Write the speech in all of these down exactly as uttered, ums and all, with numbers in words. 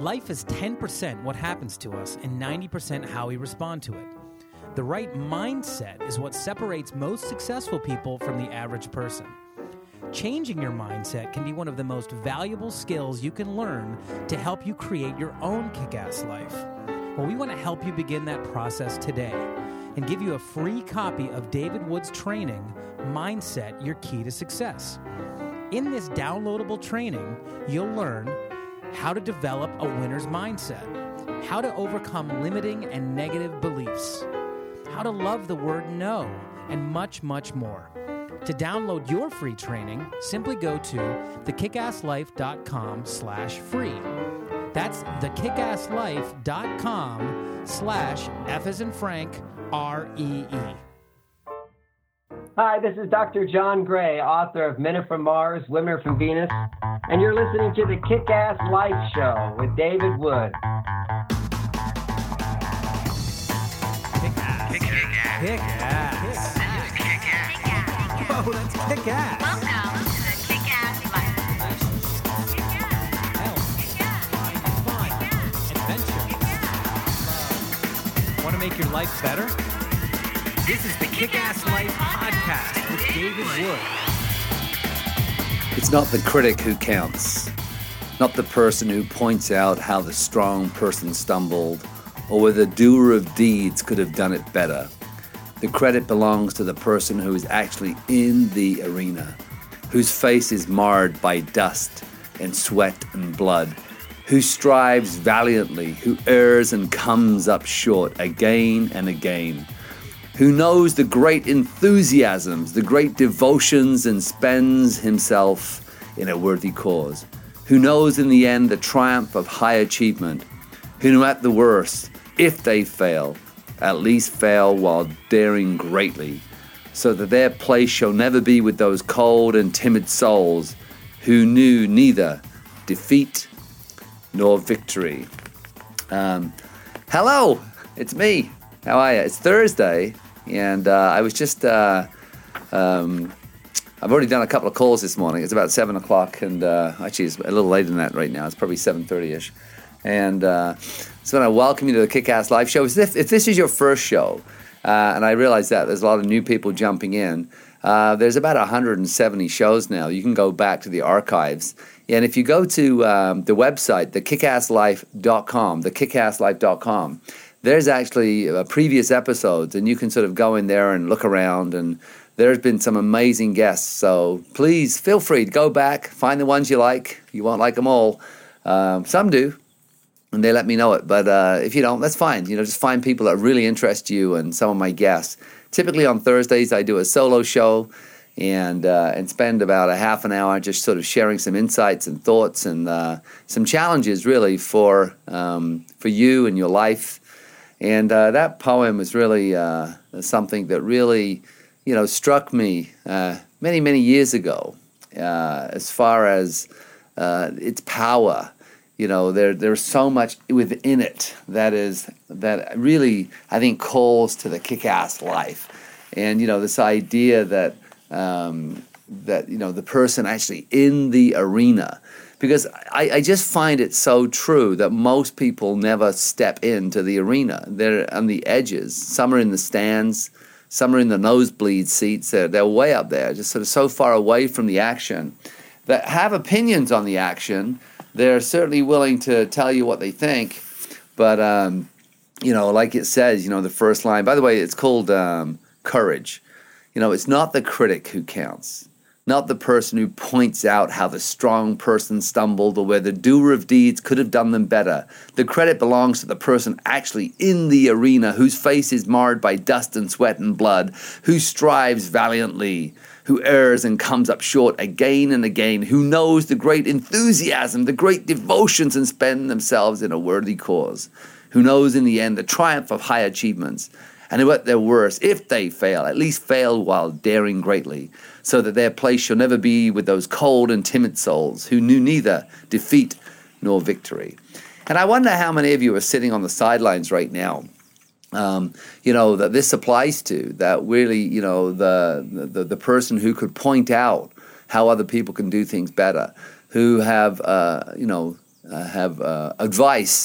Life is ten percent what happens to us and ninety percent how we respond to it. The right mindset is what separates most successful people from the average person. Changing your mindset can be one of the most valuable skills you can learn to help you create your own kick-ass life. Well, we want to help you begin that process today and give you a free copy of David Wood's training, Mindset, Your Key to Success. In this downloadable training, you'll learn how to develop a winner's mindset, how to overcome limiting and negative beliefs, how to love the word no, and much, much more. To download your free training, simply go to thekickasslife.com slash free. That's thekickasslife.com slash F as in Frank, R E E. Hi, this is Doctor John Gray, author of Men Are From Mars, Women Are From Venus, and you're listening to the Kick-Ass Life Show with David Wood. Kick-ass. Kick-ass. Kick-ass. Kick-ass. Whoa, that's kick-ass. Welcome to the Kick-Ass Life. Kick-ass. Health. Kick-ass. Fun. Adventure. Kick-ass. Want to make your life better? This is the Kick-Ass Life Podcast with David Wood. It's not the critic who counts, not the person who points out how the strong person stumbled or whether the doer of deeds could have done it better. The credit belongs to the person who is actually in the arena, whose face is marred by dust and sweat and blood, who strives valiantly, who errs and comes up short again and again, who knows the great enthusiasms, the great devotions, and spends himself in a worthy cause, who knows in the end the triumph of high achievement, who know at the worst, if they fail, at least fail while daring greatly, so that their place shall never be with those cold and timid souls who knew neither defeat nor victory. Um, hello, it's me. How are you? It's Thursday, and uh, I was just, uh, um, I've already done a couple of calls this morning. It's about seven o'clock, and uh, actually it's a little later than that right now. It's probably seven thirty-ish. And uh, so I welcome you to the Kick-Ass Live Show. If, if this is your first show, uh, and I realize that there's a lot of new people jumping in, uh, there's about one hundred seventy shows now. You can go back to the archives. And if you go to um, the website, the kick ass life dot com, the kick ass life dot com, there's actually uh, previous episodes, and you can sort of go in there and look around, and there's been some amazing guests. So please feel free to go back, find the ones you like. You won't like them all. Um, some do, and they let me know it. But uh, if you don't, that's fine. You know, just find people that really interest you, and some of my guests. Typically on Thursdays, I do a solo show and uh, and spend about a half an hour just sort of sharing some insights and thoughts and uh, some challenges really for um, for you and your life. And uh, that poem was really uh, something that really, you know, struck me uh, many, many years ago uh, as far as uh, its power. You know, there there's so much within it that is that really, I think, calls to the kick-ass life. And, you know, this idea that, um, that you know, the person actually in the arena. Because I, I just find it so true that most people never step into the arena. They're on the edges. Some are in the stands. Some are in the nosebleed seats. They're, they're way up there, just sort of so far away from the action, that have opinions on the action. They're certainly willing to tell you what they think. But, um, you know, like it says, you know, the first line, by the way, it's called um, courage. You know, it's not the critic who counts. Not the person who points out how the strong person stumbled or where the doer of deeds could have done them better. The credit belongs to the person actually in the arena, whose face is marred by dust and sweat and blood, who strives valiantly, who errs and comes up short again and again, who knows the great enthusiasm, the great devotions, and spend themselves in a worthy cause, who knows in the end the triumph of high achievements, and who at their worst, if they fail, at least fail while daring greatly, so that their place shall never be with those cold and timid souls who knew neither defeat nor victory. And I wonder how many of you are sitting on the sidelines right now, um, you know, that this applies to, that really, you know, the, the, the person who could point out how other people can do things better, who have, uh, you know, uh, have uh, advice.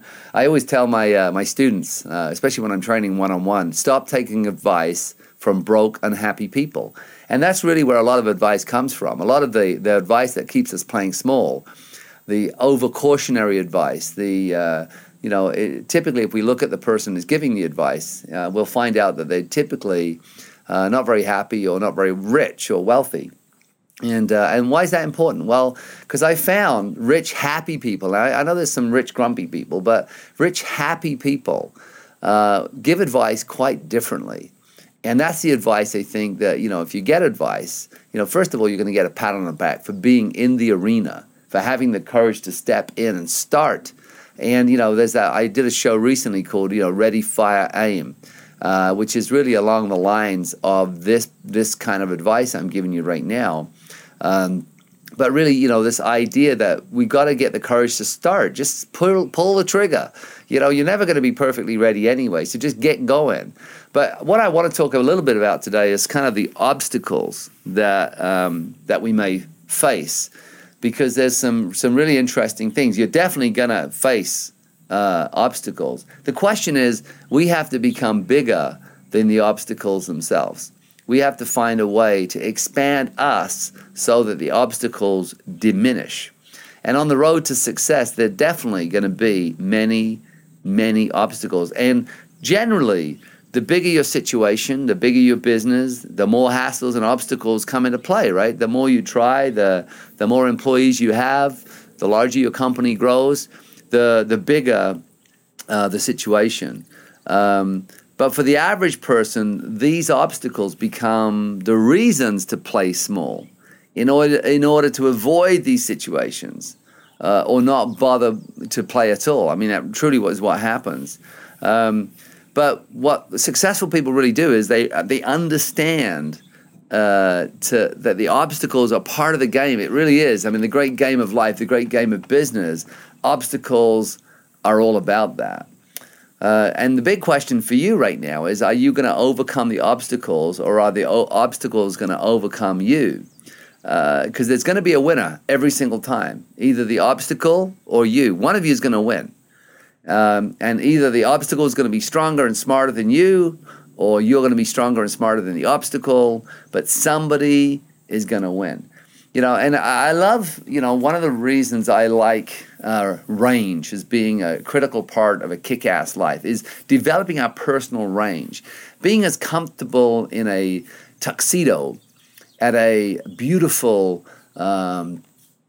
I always tell my uh, my students, uh, especially when I'm training one-on-one, stop taking advice from broke, unhappy people. And that's really where a lot of advice comes from. A lot of the, the advice that keeps us playing small, the over-cautionary advice, the, uh, you know, it, typically if we look at the person who's giving the advice, uh, we'll find out that they're typically uh, not very happy or not very rich or wealthy. And uh, and why is that important? Well, because I found rich, happy people, I, I know there's some rich, grumpy people, but rich, happy people uh, give advice quite differently. And that's the advice, I think, that, you know, if you get advice, you know, first of all, you're going to get a pat on the back for being in the arena, for having the courage to step in and start. And, you know, there's that, I did a show recently called, you know, Ready, Fire, Aim, uh, which is really along the lines of this this kind of advice I'm giving you right now. Um, but really, you know, this idea that we got to get the courage to start, just pull, pull the trigger. You know, you're never going to be perfectly ready anyway, so just get going. But what I want to talk a little bit about today is kind of the obstacles that um, that we may face, because there's some some really interesting things. You're definitely going to face uh, obstacles. The question is, we have to become bigger than the obstacles themselves. We have to find a way to expand us so that the obstacles diminish. And on the road to success, there are definitely going to be many, many obstacles. And generally, the bigger your situation, the bigger your business, the more hassles and obstacles come into play, right? The more you try, the the more employees you have, the larger your company grows, the the bigger uh, the situation. Um, but for the average person, these obstacles become the reasons to play small, in order in order to avoid these situations, uh, or not bother to play at all. I mean, that truly was what happens. Um, But what successful people really do is they they understand uh, to that the obstacles are part of the game. It really is. I mean, the great game of life, the great game of business, obstacles are all about that. Uh, and the big question for you right now is, are you going to overcome the obstacles, or are the o- obstacles going to overcome you? Because uh, there's going to be a winner every single time. Either the obstacle or you. One of you is going to win. Um, and either the obstacle is going to be stronger and smarter than you, or you're going to be stronger and smarter than the obstacle, but somebody is going to win. You know, and I love, you know, one of the reasons I like uh, range as being a critical part of a kick-ass life is developing our personal range. Being as comfortable in a tuxedo at a beautiful, um,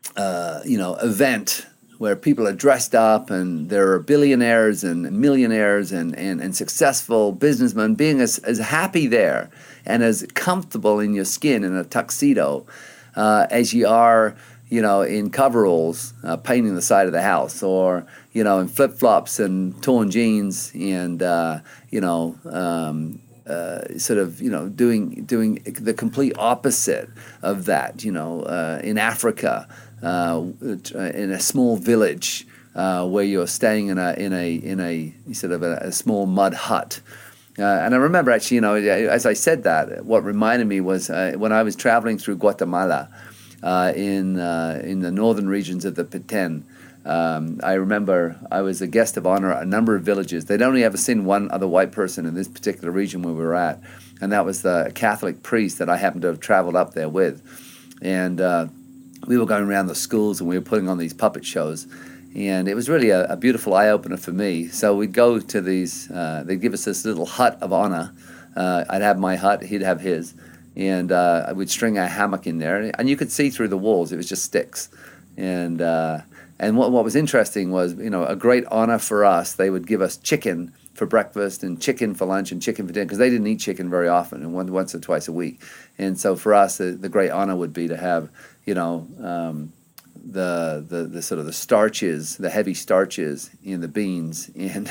uh, you know, event where people are dressed up and there are billionaires and millionaires and, and, and successful businessmen, being as, as happy there and as comfortable in your skin in a tuxedo uh, as you are, you know, in coveralls uh, painting the side of the house, or, you know, in flip-flops and torn jeans and, uh, you know, um, uh, sort of, you know, doing, doing the complete opposite of that, you know, uh, in Africa. Uh, in a small village uh, where you're staying in a in a in a sort of a, a small mud hut, uh, and I remember actually, you know, as I said that, what reminded me was uh, when I was traveling through Guatemala, uh, in uh, in the northern regions of the Petén. Um, I remember I was a guest of honor at a number of villages. They'd only ever seen one other white person in this particular region where we were at, and that was the Catholic priest that I happened to have traveled up there with, and. Uh, We were going around the schools and we were putting on these puppet shows, and it was really a, a beautiful eye-opener for me. So we'd go to these, uh, they'd give us this little hut of honor. Uh, I'd have my hut, he'd have his, and uh, we'd string a hammock in there, and you could see through the walls. It was just sticks. And uh, and what, what was interesting was, you know, a great honor for us, they would give us chicken for breakfast and chicken for lunch and chicken for dinner, because they didn't eat chicken very often, and one, once or twice a week. And so for us, the, the great honor would be to have, you know, um, the, the the sort of the starches, the heavy starches in the beans and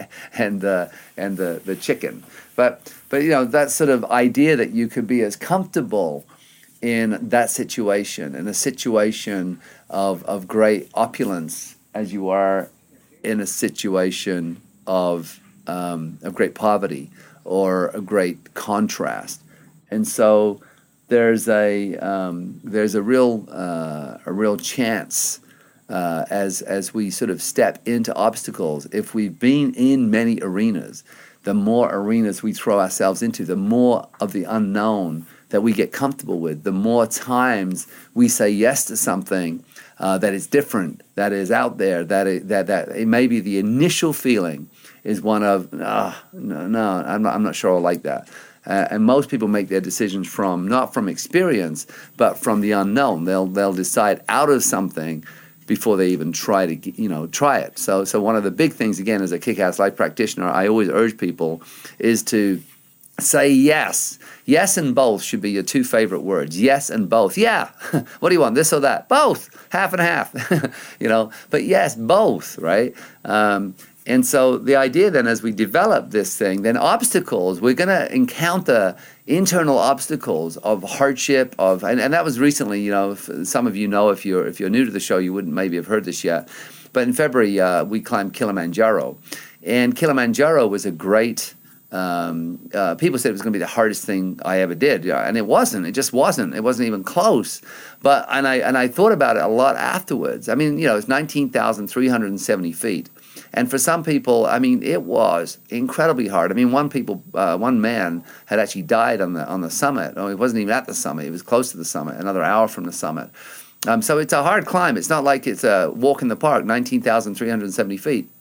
and uh, and the, the chicken. But but you know, that sort of idea that you could be as comfortable in that situation, in a situation of of great opulence, as you are in a situation of um, of great poverty or a great contrast. And so there's a um, there's a real uh, a real chance uh, as as we sort of step into obstacles. If we've been in many arenas, the more arenas we throw ourselves into, the more of the unknown that we get comfortable with, the more times we say yes to something uh, that is different, that is out there, that it, that that it maybe the initial feeling is one of, oh, no, no, I'm not, I'm not sure I like that. Uh, and most people make their decisions from, not from experience, but from the unknown. They'll they'll decide out of something before they even try to, you know, try it. So so one of the big things, again, as a Kick-Ass Life practitioner, I always urge people is to say yes. Yes and both should be your two favorite words. Yes and both. Yeah. What do you want, this or that? Both. Half and half. You know, but yes, both, right? Um, and so the idea then, as we develop this thing, then obstacles, we're going to encounter internal obstacles of hardship, of, and, and that was recently, you know, if some of you know, if you're if you're new to the show, you wouldn't maybe have heard this yet. But in February, uh, we climbed Kilimanjaro. And Kilimanjaro was a great, um, uh, people said it was going to be the hardest thing I ever did. Yeah, and it wasn't. It just wasn't. It wasn't even close. But, and I and I thought about it a lot afterwards. I mean, you know, it's nineteen thousand three hundred seventy feet. And for some people, I mean, it was incredibly hard. I mean, one people, uh, one man had actually died on the on the summit. Oh, he wasn't even at the summit. He was close to the summit, another hour from the summit. Um, so it's a hard climb. It's not like it's a walk in the park, nineteen thousand three hundred seventy feet.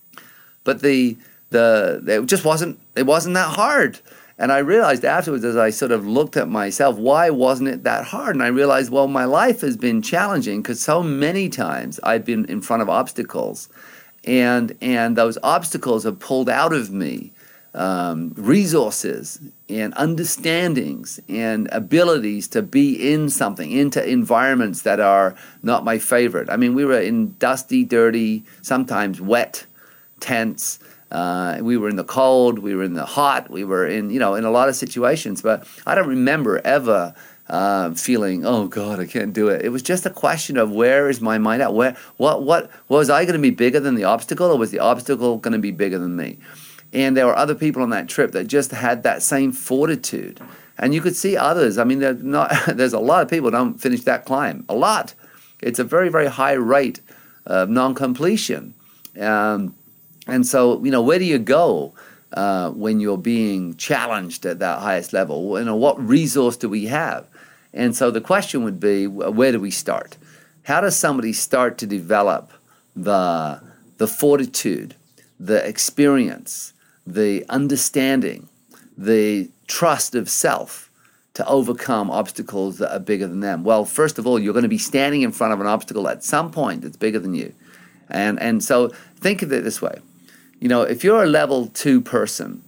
But the the it just wasn't it wasn't that hard. And I realized afterwards, as I sort of looked at myself, why wasn't it that hard? And I realized, well, my life has been challenging because so many times I've been in front of obstacles. And and those obstacles have pulled out of me um, resources and understandings and abilities to be in something, into environments that are not my favorite. I mean, we were in dusty, dirty, sometimes wet tents. Uh, we were in the cold. We were in the hot. We were in, you know, in a lot of situations. But I don't remember ever Uh, feeling, oh God, I can't do it. It was just a question of where is my mind at? Where, what, what was I going to be bigger than the obstacle, or was the obstacle going to be bigger than me? And there were other people on that trip that just had that same fortitude. And you could see others. I mean, not, there's a lot of people who don't finish that climb. A lot. It's a very, very high rate of non-completion. Um, and so, you know, where do you go uh, when you're being challenged at that highest level? You know, what resource do we have? And so the question would be, where do we start? How does somebody start to develop the the fortitude, the experience, the understanding, the trust of self to overcome obstacles that are bigger than them? Well, first of all, you're going to be standing in front of an obstacle at some point that's bigger than you. And and so think of it this way. You know, if you're a level two person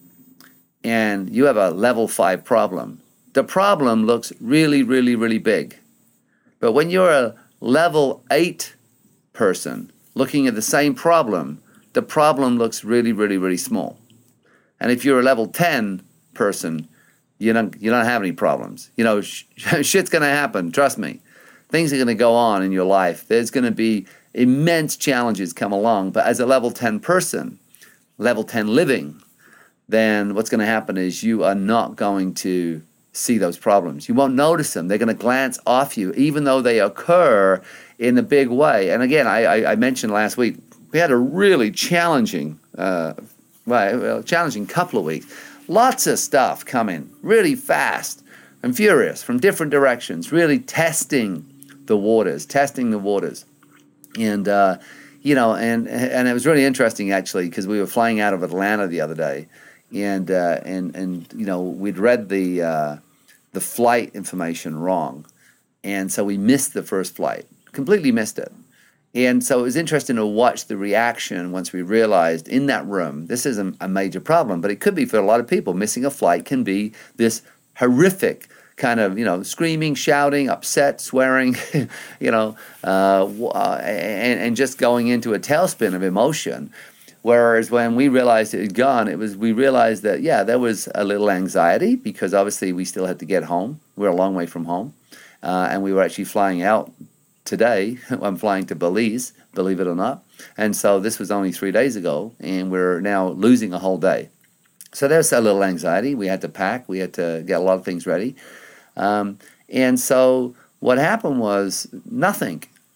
and you have a level five problem, the problem looks really, really, really big. But when you're a level eight person looking at the same problem, the problem looks really, really, really small. And if you're a level ten person, you don't you don't have any problems. You know, sh- shit's going to happen. Trust me. Things are going to go on in your life. There's going to be immense challenges come along. But as a level ten person, level ten living, then what's going to happen is you are not going to see those problems. You won't notice them. They're going to glance off you, even though they occur in a big way. And again, I, I, I mentioned last week, we had a really challenging, uh, well, challenging couple of weeks. Lots of stuff coming really fast and furious from different directions, really testing the waters, testing the waters. And, uh, you know, and and it was really interesting, actually, because we were flying out of Atlanta the other day. And uh, and and you know, we'd read the uh, the flight information wrong, and so we missed the first flight, completely missed it. And so it was interesting to watch the reaction once we realized in that room, this isn't a major problem, but it could be for a lot of people. Missing a flight can be this horrific kind of, you know, screaming, shouting, upset, swearing, you know, uh, and, and just going into a tailspin of emotion. Whereas when we realized it had gone, it was we realized that, yeah, there was a little anxiety because obviously we still had to get home. We're a long way from home. Uh, and we were actually flying out today. I'm flying to Belize, believe it or not. And so this was only three days ago, and we're now losing a whole day. So there's a little anxiety. We had to pack. We had to get a lot of things ready. Um, and so what happened was nothing.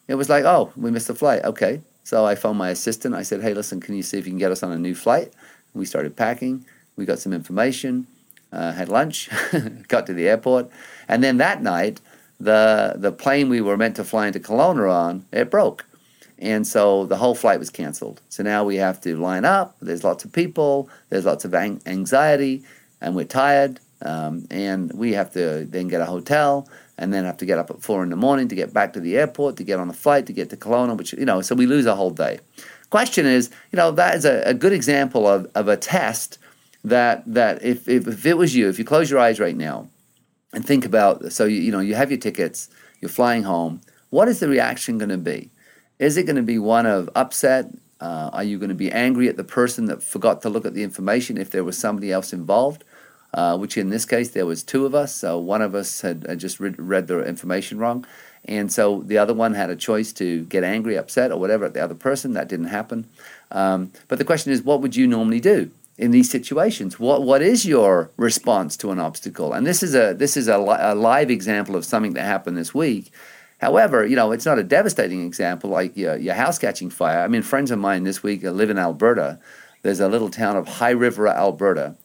It was like, oh, we missed the flight. Okay. So I phoned my assistant. I said, hey, listen, can you see if you can get us on a new flight? We started packing. We got some information, uh, had lunch, got to the airport. And then that night, the the plane we were meant to fly into Kelowna on, it broke. And so the whole flight was canceled. So now we have to line up. There's lots of people. There's lots of ang- anxiety. And we're tired. Um, and we have to then get a hotel and then have to get up at four in the morning to get back to the airport, to get on a flight, to get to Kelowna, which, you know, so we lose a whole day. Question is, you know, that is a, a good example of, of a test that that if, if, if it was you, if you close your eyes right now and think about, so, you, you know, you have your tickets, you're flying home, what is the reaction going to be? Is it going to be one of upset? Uh, are you going to be angry at the person that forgot to look at the information if there was somebody else involved? Uh, which in this case, there was two of us. So one of us had, had just read, read the information wrong. And so the other one had a choice to get angry, upset, or whatever at the other person. That didn't happen. Um, but the question is, what would you normally do in these situations? What What is your response to an obstacle? And this is a this is a, li- a live example of something that happened this week. However, you know, it's not a devastating example like your, your house catching fire. I mean, friends of mine this week live in Alberta. There's a little town of High River, Alberta.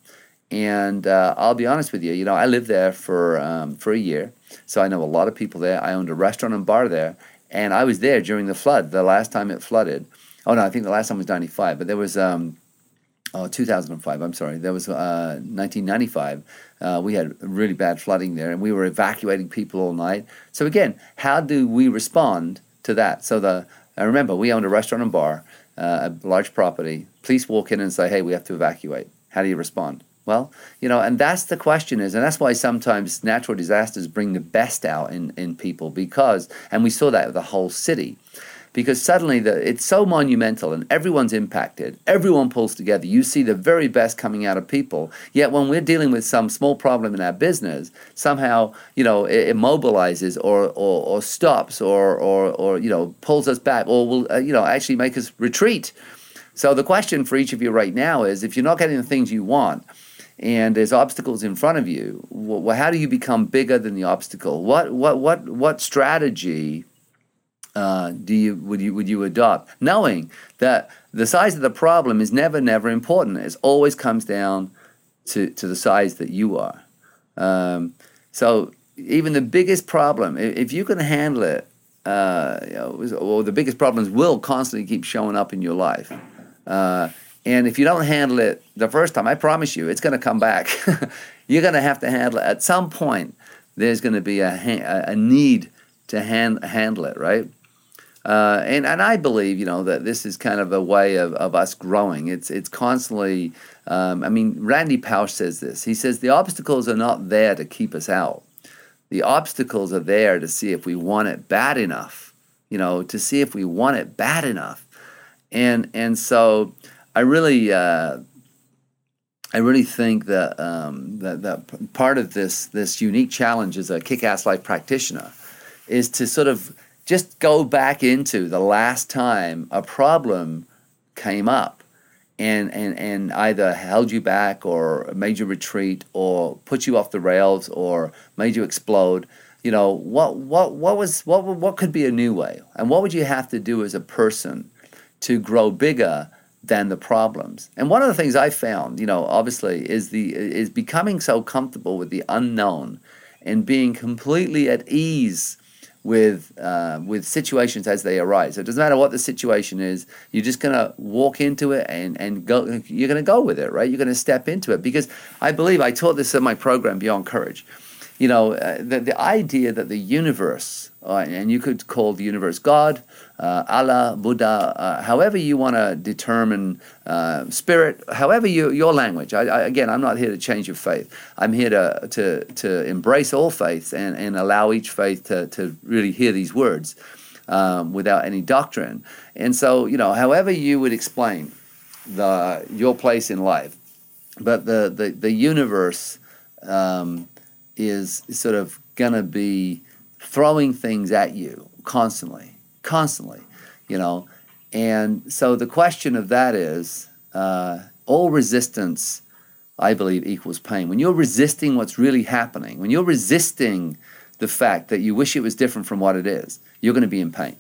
And uh, I'll be honest with you, you know, I lived there for um, for a year, so I know a lot of people there. I owned a restaurant and bar there, and I was there during the flood, the last time it flooded. Oh, no, I think the last time was ninety-five, but there was, um, oh, two thousand five, I'm sorry. There was uh, nineteen ninety-five. Uh, we had really bad flooding there, and we were evacuating people all night. So again, how do we respond to that? So the I remember, we owned a restaurant and bar, uh, a large property. Police walk in and say, hey, we have to evacuate. How do you respond? Well, you know, and that's the question is, and that's why sometimes natural disasters bring the best out in, in people because, and we saw that with the whole city, because suddenly the, it's so monumental and everyone's impacted, everyone pulls together, you see the very best coming out of people, yet when we're dealing with some small problem in our business, somehow, you know, it immobilizes or, or, or stops or, or, or, you know, pulls us back or will, uh, you know, actually make us retreat. So the question for each of you right now is, if you're not getting the things you want, and there's obstacles in front of you, well, how do you become bigger than the obstacle? What what what what strategy uh, do you would you would you adopt, knowing that the size of the problem is never never important? It always comes down to to the size that you are. Um, so even the biggest problem, if you can handle it, uh, you know, or the biggest problems will constantly keep showing up in your life. Uh, And if you don't handle it the first time, I promise you, it's going to come back. You're going to have to handle it. At some point, there's going to be a, ha- a need to hand, handle it, right? Uh, and, and I believe, you know, that this is kind of a way of, of us growing. It's it's constantly, um, I mean, Randy Pausch says this. He says, the obstacles are not there to keep us out. The obstacles are there to see if we want it bad enough, you know, to see if we want it bad enough. And and so... I really, uh, I really think that um, that, that part of this this unique challenge as a kick-ass life practitioner is to sort of just go back into the last time a problem came up and and and either held you back or made you retreat or put you off the rails or made you explode. You know, what what what was what what could be a new way, and what would you have to do as a person to grow bigger than the problems? And one of the things I found, you know, obviously, is the is becoming so comfortable with the unknown and being completely at ease with uh, with situations as they arise. So it doesn't matter what the situation is, you're just going to walk into it and, and go. You're going to go with it, right? You're going to step into it, because I believe, I taught this in my program, Beyond Courage. You know, uh, the, the idea that the universe, uh, and you could call the universe God, uh, Allah, Buddha, uh, however you want to determine uh, spirit, however you, your language. I, I, again, I'm not here to change your faith. I'm here to to, to embrace all faiths and, and allow each faith to, to really hear these words um, without any doctrine. And so, you know, however you would explain the your place in life, but the, the, the universe... Um, is sort of going to be throwing things at you constantly, constantly, you know. And so the question of that is, uh, all resistance, I believe, equals pain. When you're resisting what's really happening, when you're resisting the fact that you wish it was different from what it is, you're going to be in pain.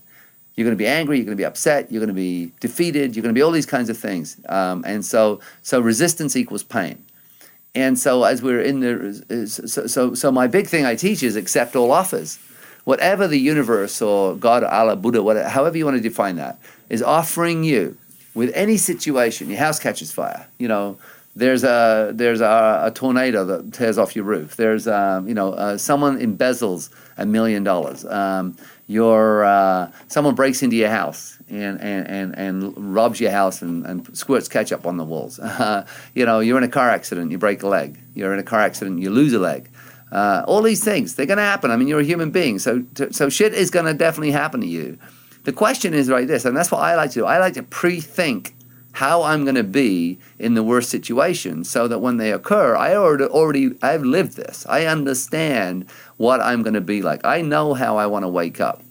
You're going to be angry. You're going to be upset. You're going to be defeated. You're going to be all these kinds of things. Um, and so, so resistance equals pain. And so, as we're in there, so, so, so my big thing I teach is accept all offers. Whatever the universe or God, Allah, Buddha, whatever, however you want to define that, is offering you with any situation. Your house catches fire. You know, there's a there's a, a tornado that tears off your roof. There's um, you know uh, someone embezzles a million dollars. Um, your uh, someone breaks into your house and and, and, and robs your house and, and squirts ketchup on the walls. Uh, you know, you're in a car accident, you break a leg. You're in a car accident, you lose a leg. Uh, all these things, they're going to happen. I mean, you're a human being, so so shit is going to definitely happen to you. The question is like this, and that's what I like to do. I like to pre-think how I'm going to be in the worst situation so that when they occur, I already, already I've lived this. I understand what I'm going to be like. I know how I want to wake up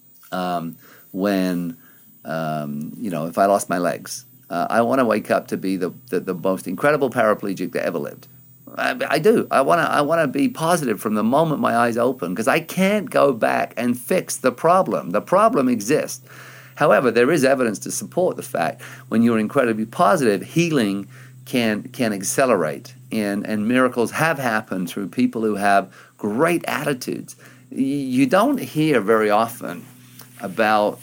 um, when, um, you know, if I lost my legs. Uh, I want to wake up to be the, the, the most incredible paraplegic that ever lived. I, I do. I want to I want to be positive from the moment my eyes open because I can't go back and fix the problem. The problem exists. However, there is evidence to support the fact when you're incredibly positive, healing can can accelerate, and, and miracles have happened through people who have great attitudes. You don't hear very often about,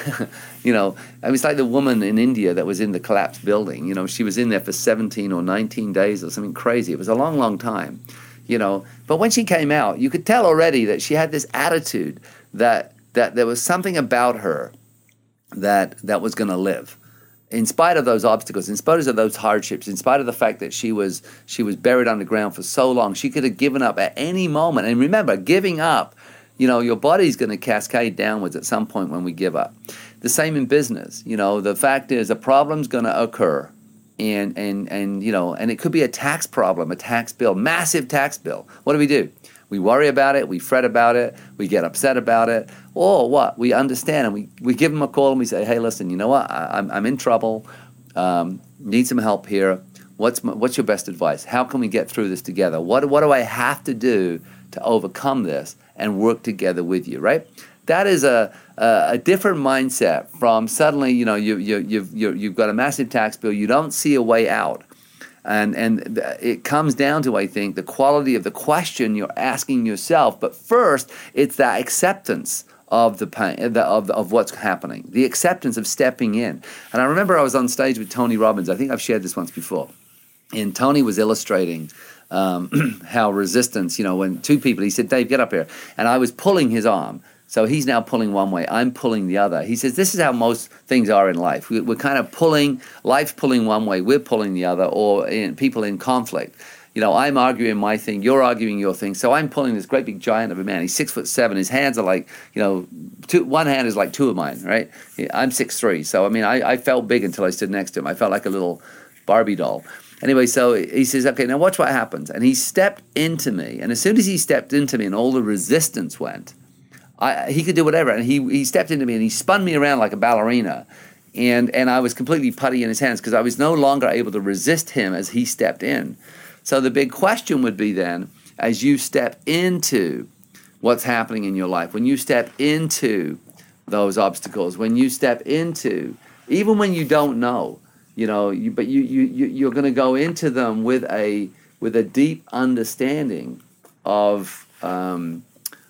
you know, I mean, it's like the woman in India that was in the collapsed building. You know, she was in there for seventeen or nineteen days or something crazy. It was a long, long time, you know. But when she came out, you could tell already that she had this attitude that that there was something about her that that was going to live, in spite of those obstacles, in spite of those hardships, in spite of the fact that she was she was buried underground for so long. She could have given up at any moment. And remember, giving up, you know, your body's going to cascade downwards at some point when we give up. The same in business. You know, the fact is a problem's going to occur, and and and you know, and it could be a tax problem, a tax bill, massive tax bill. What do we do? We worry about it, we fret about it, we get upset about it, or what? We understand and we, we give them a call and we say, hey, listen, you know what? I, I'm I'm in trouble, um, need some help here. What's my, what's your best advice? How can we get through this together? What what do I have to do to overcome this and work together with you, right? That is a a, a different mindset from suddenly, you know, you you you've you've, you've got a massive tax bill, you don't see a way out. And and it comes down to, I think, the quality of the question you're asking yourself. But first, it's that acceptance of the pain, of of what's happening, the acceptance of stepping in. And I remember I was on stage with Tony Robbins. I think I've shared this once before. And Tony was illustrating um, how resistance, you know, when two people, he said, Dave, get up here. And I was pulling his arm. So he's now pulling one way, I'm pulling the other. He says, this is how most things are in life. We, we're kind of pulling, life's pulling one way, we're pulling the other, or in, people in conflict. You know, I'm arguing my thing, you're arguing your thing. So I'm pulling this great big giant of a man. He's six foot seven. His hands are like, you know, two, one hand is like two of mine, right? I'm six three. So, I mean, I, I felt big until I stood next to him. I felt like a little Barbie doll. Anyway, so he says, okay, now watch what happens. And he stepped into me. And as soon as he stepped into me and all the resistance went, I, he could do whatever, and he he stepped into me and he spun me around like a ballerina, and and I was completely putty in his hands because I was no longer able to resist him as he stepped in. So the big question would be then, as you step into what's happening in your life, when you step into those obstacles, when you step into, even when you don't know, you know, you, but you you you you're going to go into them with a with a deep understanding of um,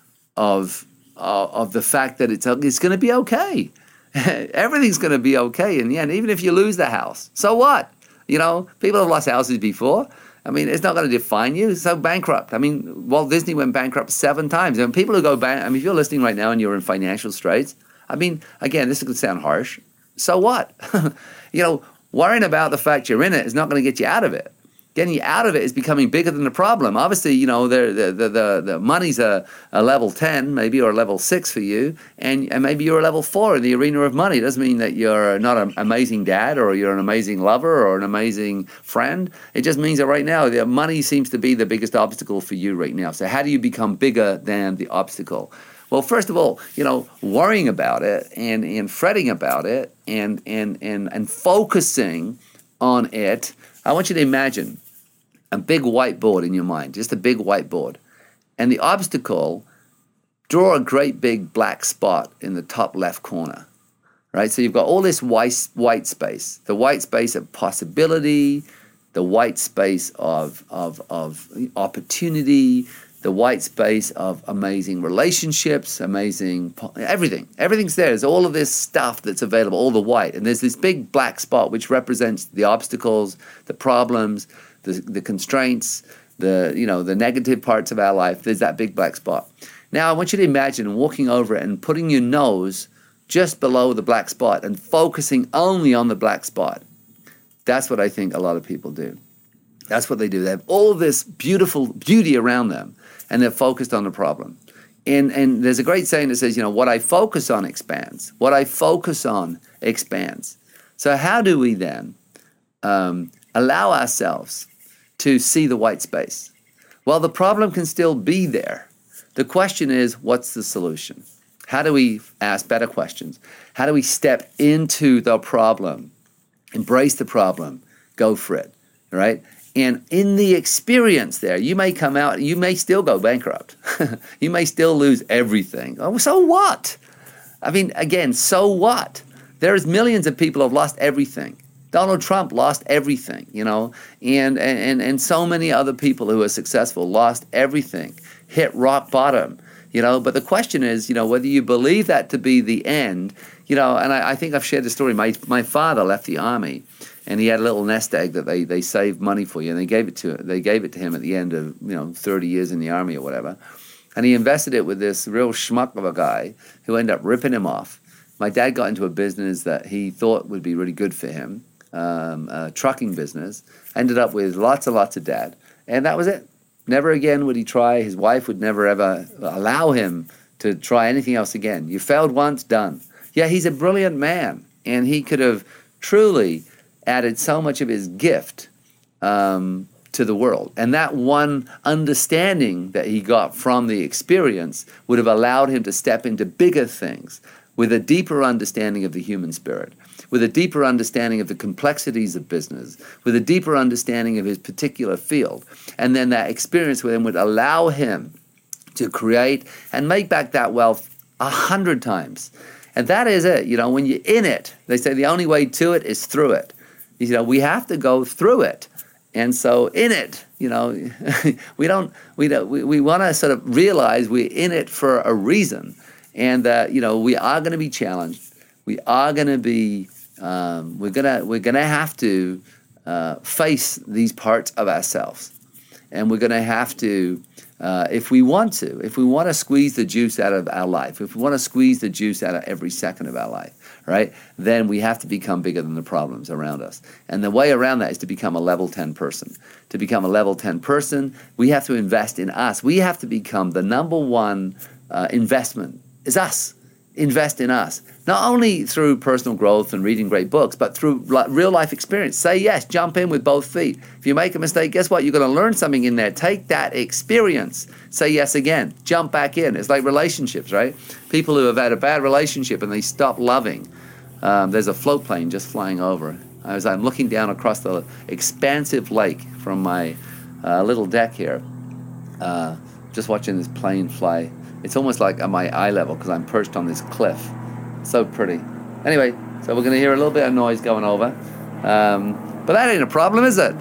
of Uh, of the fact that it's it's going to be okay. Everything's going to be okay in the end, even if you lose the house. So what? You know, people have lost houses before. I mean, it's not going to define you. It's so bankrupt. I mean, Walt Disney went bankrupt seven times. And people who go back, I mean, if you're listening right now and you're in financial straits, I mean, again, this could sound harsh. So what? You know, worrying about the fact you're in it is not going to get you out of it. Getting you out of it is becoming bigger than the problem. Obviously, you know, the the the, the money's a, a level ten, maybe, or a level six for you, and, and maybe you're a level four in the arena of money. It doesn't mean that you're not an amazing dad or you're an amazing lover or an amazing friend. It just means that right now, the money seems to be the biggest obstacle for you right now. So how do you become bigger than the obstacle? Well, first of all, you know, worrying about it and, and fretting about it and, and, and, and focusing on it, I want you to imagine a big whiteboard in your mind, just a big whiteboard. And the obstacle, draw a great big black spot in the top left corner. right? So you've got all this white, white space, the white space of possibility, the white space of, of, of opportunity, the white space of amazing relationships, amazing, everything. Everything's there. There's all of this stuff that's available, all the white. And there's this big black spot which represents the obstacles, the problems, the, the constraints, the, you know, the negative parts of our life. There's that big black spot. Now, I want you to imagine walking over it and putting your nose just below the black spot and focusing only on the black spot. That's what I think a lot of people do. That's what they do. They have all this beautiful beauty around them, and they're focused on the problem. And and there's a great saying that says, you know, what I focus on expands. What I focus on expands. So how do we then um, allow ourselves to see the white space? Well, the problem can still be there. The question is, what's the solution? How do we ask better questions? How do we step into the problem, embrace the problem, go for it, right? And in the experience there, you may come out, you may still go bankrupt. You may still lose everything. Oh, so what? I mean, again, so what? There's millions of people who have lost everything. Donald Trump lost everything, you know, and, and, and so many other people who are successful lost everything, hit rock bottom, you know. But the question is, you know, whether you believe that to be the end, you know, and I, I think I've shared the story. My, my father left the army. And he had a little nest egg that they, they saved money for you, and they gave it to they gave it to him at the end of, you know, thirty years in the army or whatever. And he invested it with this real schmuck of a guy who ended up ripping him off. My dad got into a business that he thought would be really good for him, um, a trucking business. Ended up with lots and lots of debt, and that was it. Never again would he try. His wife would never ever allow him to try anything else again. You failed once, done. Yeah, he's a brilliant man, and he could have truly added so much of his gift um, to the world. And that one understanding that he got from the experience would have allowed him to step into bigger things with a deeper understanding of the human spirit, with a deeper understanding of the complexities of business, with a deeper understanding of his particular field. And then that experience with him would allow him to create and make back that wealth a hundred times. And that is it. You know, when you're in it, they say the only way to it is through it. You know, we have to go through it. And so in it, you know, we don't, we don't, we, we want to sort of realize we're in it for a reason. And that, you know, we are going to be challenged. We are going to be, um, we're going to, we're going to have to uh, face these parts of ourselves. And we're going to have to, uh, if we want to, if we want to squeeze the juice out of our life, if we want to squeeze the juice out of every second of our life, right, then we have to become bigger than the problems around us. And the way around that is to become a level ten person. To become a level ten person, we have to invest in us. We have to become the number one uh, investment is us. Invest in us. Not only through personal growth and reading great books, but through real life experience. Say yes, jump in with both feet. If you make a mistake, guess what? You're going to learn something in there. Take that experience. Say yes again. Jump back in. It's like relationships, right? People who have had a bad relationship and they stop loving. Um, there's a float plane just flying over. As I'm looking down across the expansive lake from my uh, little deck here, uh, just watching this plane fly. It's almost like at my eye level because I'm perched on this cliff. So pretty. Anyway, so we're going to hear a little bit of noise going over. Um, but that ain't a problem, is it?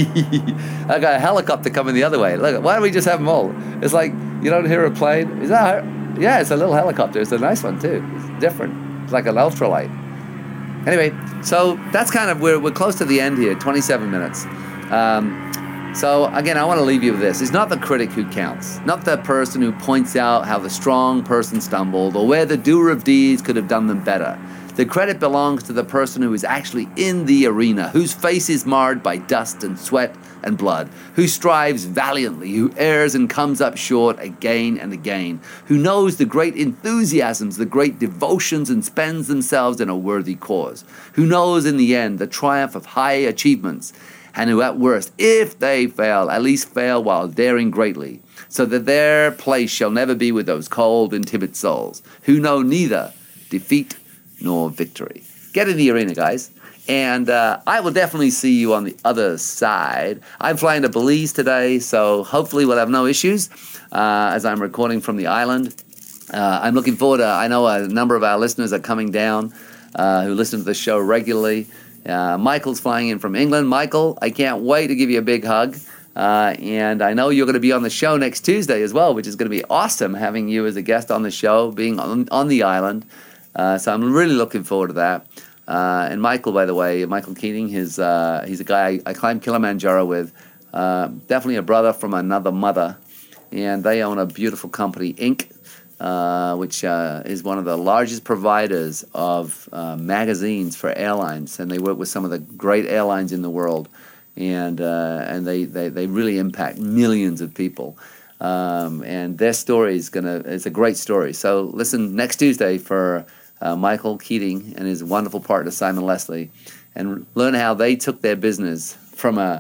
I got a helicopter coming the other way. Look, why don't we just have them all? It's like, you don't hear a plane. Is that? Yeah, it's a little helicopter. It's a nice one, too. It's different. It's like an ultralight. Anyway, so that's kind of, we're, we're close to the end here, twenty-seven minutes. Um, So, again, I want to leave you with this. It's not the critic who counts, not the person who points out how the strong person stumbled or where the doer of deeds could have done them better. The credit belongs to the person who is actually in the arena, whose face is marred by dust and sweat and blood, who strives valiantly, who errs and comes up short again and again, who knows the great enthusiasms, the great devotions, and spends themselves in a worthy cause, who knows in the end the triumph of high achievements, and who at worst, if they fail, at least fail while daring greatly, so that their place shall never be with those cold and timid souls, who know neither defeat nor victory. Get in the arena, guys. And uh, I will definitely see you on the other side. I'm flying to Belize today, so hopefully we'll have no issues uh, as I'm recording from the island. Uh, I'm looking forward to, I know a number of our listeners are coming down uh, who listen to the show regularly. Uh, Michael's flying in from England. Michael, I can't wait to give you a big hug. Uh, and I know you're going to be on the show next Tuesday as well, which is going to be awesome having you as a guest on the show, being on, on the island. Uh, so I'm really looking forward to that. Uh, and Michael, by the way, Michael Keating, his, uh, he's a guy I, I climbed Kilimanjaro with. Uh, definitely a brother from another mother. And they own a beautiful company, Inc, uh, which uh, is one of the largest providers of uh, magazines for airlines. And they work with some of the great airlines in the world. And uh, and they, they, they really impact millions of people. Um, and their story is gonna is a great story. So listen next Tuesday for uh, Michael Keating and his wonderful partner Simon Leslie, and learn how they took their business from a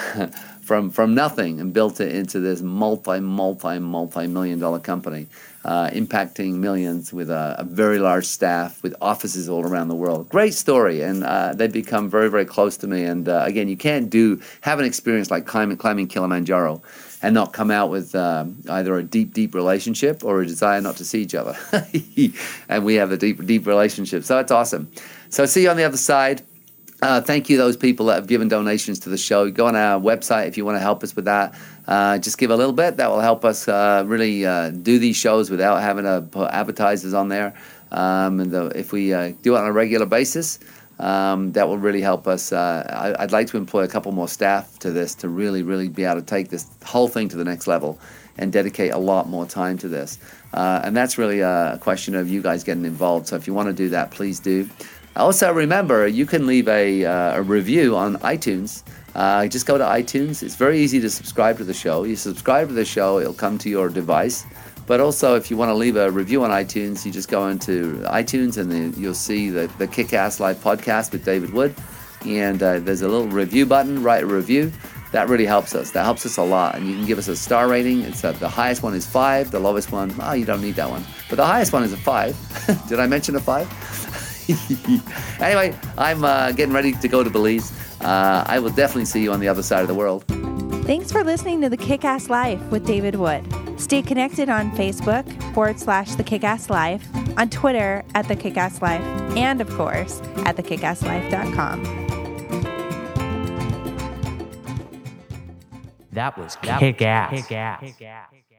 from from nothing and built it into this multi multi multi million dollar company, uh, impacting millions with a, a very large staff with offices all around the world. Great story, and uh, they've become very very close to me. And uh, again, you can't do have an experience like climbing climbing Kilimanjaro and not come out with um, either a deep deep relationship or a desire not to see each other. And we have a deep deep relationship, so it's awesome. So see you on the other side. Uh, thank you, those people that have given donations to the show. Go on our website if you want to help us with that. Uh, just give a little bit. That will help us uh, really uh, do these shows without having to put advertisers on there. Um, and the, if we uh, do it on a regular basis, um, that will really help us. Uh, I, I'd like to employ a couple more staff to this to really, really be able to take this whole thing to the next level and dedicate a lot more time to this. Uh, and that's really a question of you guys getting involved. So if you want to do that, please do. Also, remember, you can leave a, uh, a review on iTunes. Uh, just go to iTunes. It's very easy to subscribe to the show. You subscribe to the show, it'll come to your device. But also, if you want to leave a review on iTunes, you just go into iTunes and then you'll see the, the Kick-Ass Live podcast with David Wood. And uh, there's a little review button, write a review. That really helps us. That helps us a lot. And you can give us a star rating. It's a, the highest one is five. The lowest one, oh, you don't need that one. But the highest one is a five. Did I mention a five? Anyway, I'm uh, getting ready to go to Belize. Uh, I will definitely see you on the other side of the world. Thanks for listening to The Kick-Ass Life with David Wood. Stay connected on Facebook forward slash The Kick-Ass Life, on Twitter at The Kick-Ass Life, and of course at the kick ass life dot com. That was Kick-Ass. Kick-Ass. Kick-Ass.